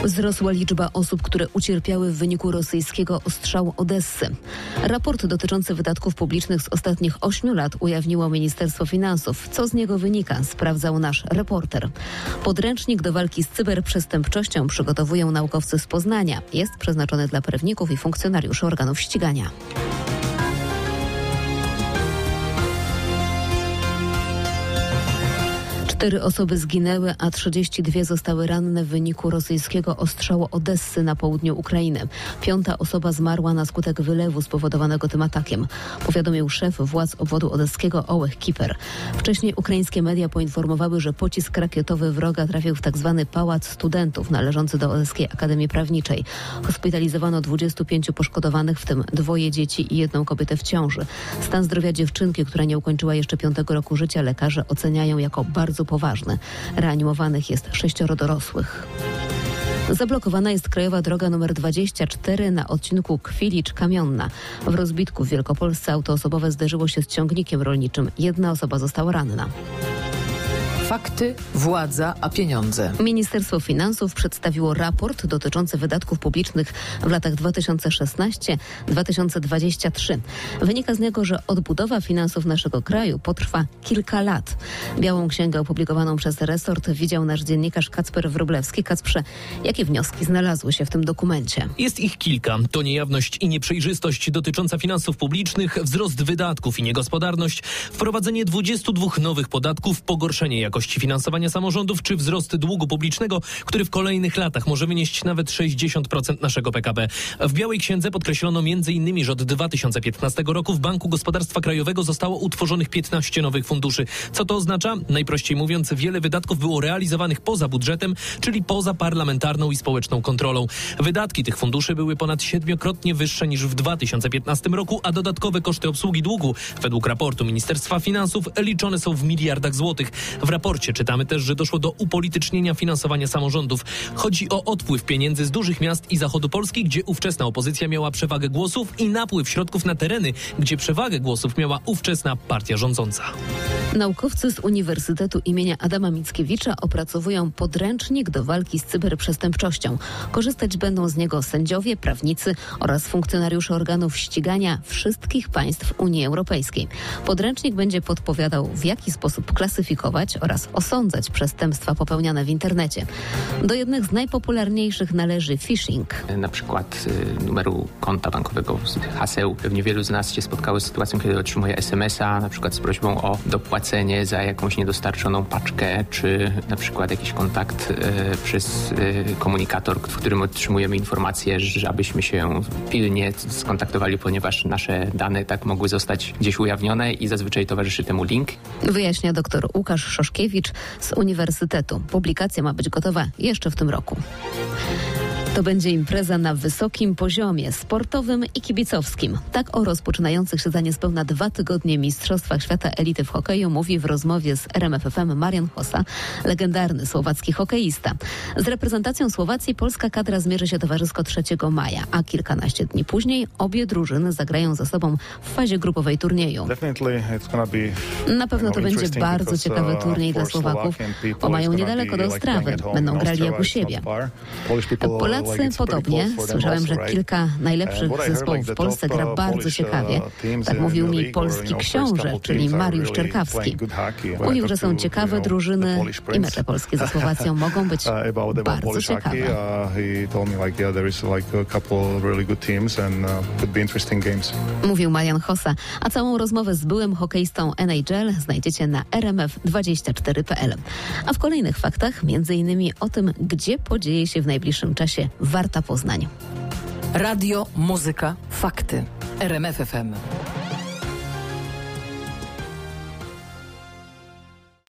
Wzrosła liczba osób, które ucierpiały w wyniku rosyjskiego ostrzału Odessy. Raport dotyczący wydatków publicznych z ostatnich 8 lat ujawniło Ministerstwo Finansów. Co z niego wynika, sprawdzał nasz reporter. Podręcznik do walki z cyberprzestępczością przygotowują naukowcy z Poznania. Jest przeznaczony dla prawników i funkcjonariuszy organów ścigania. Cztery osoby zginęły, a 32 zostały ranne w wyniku rosyjskiego ostrzału Odessy na południu Ukrainy. 5. osoba zmarła na skutek wylewu spowodowanego tym atakiem, powiadomił szef władz obwodu odeskiego Ołeh Kiper. Wcześniej ukraińskie media poinformowały, że pocisk rakietowy wroga trafił w tzw. Pałac Studentów należący do Odeskiej Akademii Prawniczej. Hospitalizowano 25 poszkodowanych, w tym 2 dzieci i 1 kobietę w ciąży. Stan zdrowia dziewczynki, która nie ukończyła jeszcze 5 roku życia, lekarze oceniają jako bardzo poważny. Reanimowanych jest 6 dorosłych. Zablokowana jest krajowa droga nr 24 na odcinku Kwilicz-Kamionna. W Rozbitku w Wielkopolsce auto osobowe zderzyło się z ciągnikiem rolniczym. 1 osoba została ranna. Fakty, władza, a pieniądze. Ministerstwo Finansów przedstawiło raport dotyczący wydatków publicznych w latach 2016-2023. Wynika z niego, że odbudowa finansów naszego kraju potrwa kilka lat. Białą księgę opublikowaną przez resort widział nasz dziennikarz Kacper Wróblewski. Kacprze, jakie wnioski znalazły się w tym dokumencie? Jest ich kilka. To niejawność i nieprzejrzystość dotycząca finansów publicznych, wzrost wydatków i niegospodarność, wprowadzenie 22 nowych podatków, pogorszenie jakości finansowania samorządów czy wzrost długu publicznego, który w kolejnych latach może wynieść nawet 60% naszego PKB. W Białej Księdze podkreślono m.in., że od 2015 roku w Banku Gospodarstwa Krajowego zostało utworzonych 15 nowych funduszy. Co to oznacza? Najprościej mówiąc, wiele wydatków było realizowanych poza budżetem, czyli poza parlamentarną i społeczną kontrolą. Wydatki tych funduszy były ponad 7-krotnie wyższe niż w 2015 roku, a dodatkowe koszty obsługi długu według raportu Ministerstwa Finansów liczone są w miliardach złotych. W raporcie czytamy też, że doszło do upolitycznienia finansowania samorządów. Chodzi o odpływ pieniędzy z dużych miast i zachodu Polski, gdzie ówczesna opozycja miała przewagę głosów, i napływ środków na tereny, gdzie przewagę głosów miała ówczesna partia rządząca. Naukowcy z Uniwersytetu imienia Adama Mickiewicza opracowują podręcznik do walki z cyberprzestępczością. Korzystać będą z niego sędziowie, prawnicy oraz funkcjonariusze organów ścigania wszystkich państw Unii Europejskiej. Podręcznik będzie podpowiadał, w jaki sposób klasyfikować oraz osądzać przestępstwa popełniane w internecie. Do jednych z najpopularniejszych należy phishing. Na przykład numeru konta bankowego, haseł. Pewnie wielu z nas się spotkało z sytuacją, kiedy otrzymuje SMS-a, na przykład z prośbą o dopłacenie za jakąś niedostarczoną paczkę, czy na przykład jakiś kontakt przez komunikator, w którym otrzymujemy informację, że abyśmy się pilnie skontaktowali, ponieważ nasze dane tak mogły zostać gdzieś ujawnione i zazwyczaj towarzyszy temu link. Wyjaśnia dr Łukasz Szoszkiewicz z Uniwersytetu. Publikacja ma być gotowa jeszcze w tym roku. To będzie impreza na wysokim poziomie sportowym i kibicowskim. Tak o rozpoczynających się za niespełna 2 tygodnie Mistrzostwach Świata Elity w hokeju mówi w rozmowie z RMF FM Marian Hossa, legendarny słowacki hokeista. Z reprezentacją Słowacji polska kadra zmierzy się towarzysko 3 maja, a kilkanaście dni później obie drużyny zagrają ze sobą w fazie grupowej turnieju. Na pewno to będzie bardzo ciekawy turniej dla Słowaków, bo mają niedaleko do Ostrawy. Będą grali jak u siebie. Polacy podobnie. Słyszałem, że kilka najlepszych zespołów w Polsce gra bardzo ciekawie. Tak mówił mi polski książę, czyli Mariusz Czerkawski. Mówił, że są ciekawe drużyny i mecze polskie ze Słowacją mogą być bardzo ciekawe. Mówił Marian Hossa, a całą rozmowę z byłym hokeistą NHL znajdziecie na rmf24.pl. A w kolejnych faktach m.in. o tym, gdzie podzieje się w najbliższym czasie Warta Poznań. Radio, muzyka, fakty. RMF FM.